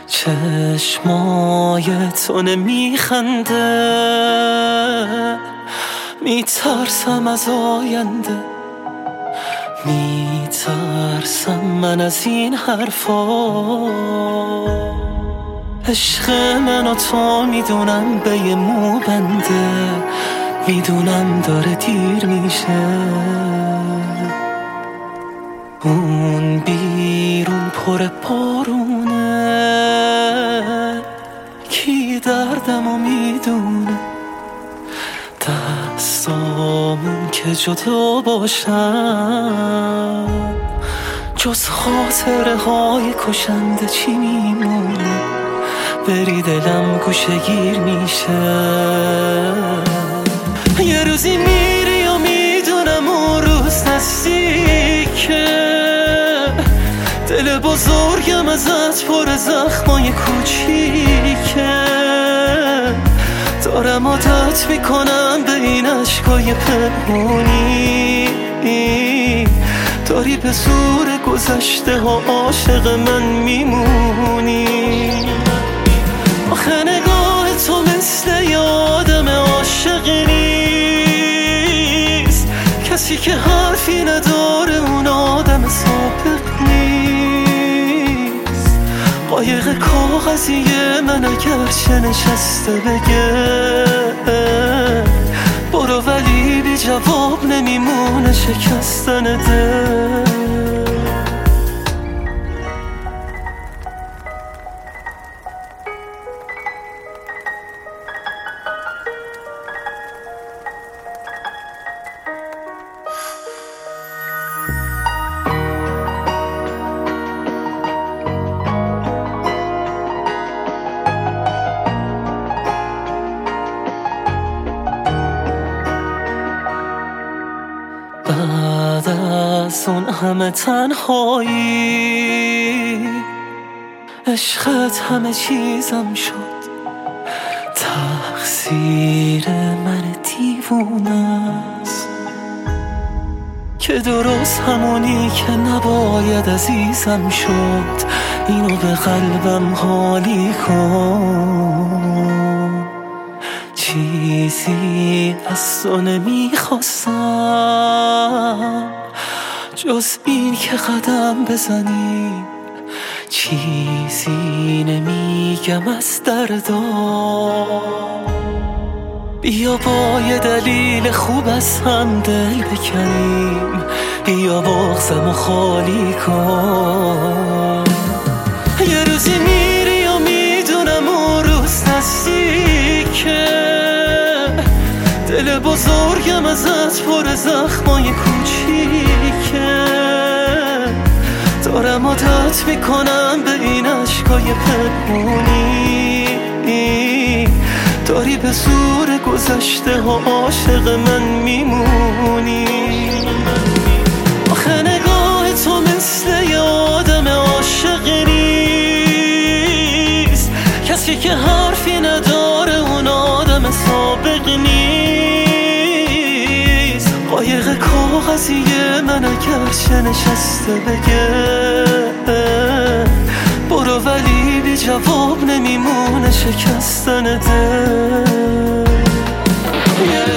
چشمای تو نمیخنده، میترسم از آینده، میترسم من از این حرفا. عشق من و تو میدونم به یه مو بنده، میدونم داره دیر میشه. اون بیرون پر بارونه، کی دردمو میدونه. دستامون که جدا باشن، جز خاطره های کشنده چی میمونه؟ بری دلم گوشه گیر میشه. یه روزی میری و میدونم اون روز نزدیکه، دل بزرگم ازت پر زخمای کوچیکه. دارم عادت میکنم به این عشقای پنهونی، داری به زور گذشته ها عاشق من میمونی. آخه نگاه تو مثل یه آدم عاشق نیست، کسی که حرفی نداره اون آدم سابق نیست. قایق کاغذیه من اگرچه نشسته بگه برو، ولی بی جواب نمیمونه شکستن دل. بعد از اون همه تنهایی، عشقت همه چیزم شد. تقصیر من دیوونه است که درست همونی که نباید عزیزم شد. اینو به قلبم حالی کن، چیزی از تو نمیخواستم جز این که قدم بزنیم. چیزی نمیگم از دردا، بیا با یه دلیل خوب از هم دل بکنیم. بیا بغضمو خالی کن. یه روزی میری و میدونم اون روز نزدیکه، دل بزرگم ازت پر زخمای کوچیکه. دارم عادت میکنم به این عشقای پنهونی، داری به زور گذشته ها عاشق من میمونی. آخه نگاه تو مثل یه آدم عاشق نیست، کسی که حرفی نداره اون آدم سابق نیست. قایق کاغذیه من اگرچه نشسته بگه برو، ولی بی جواب نمیمونه شکستن دل.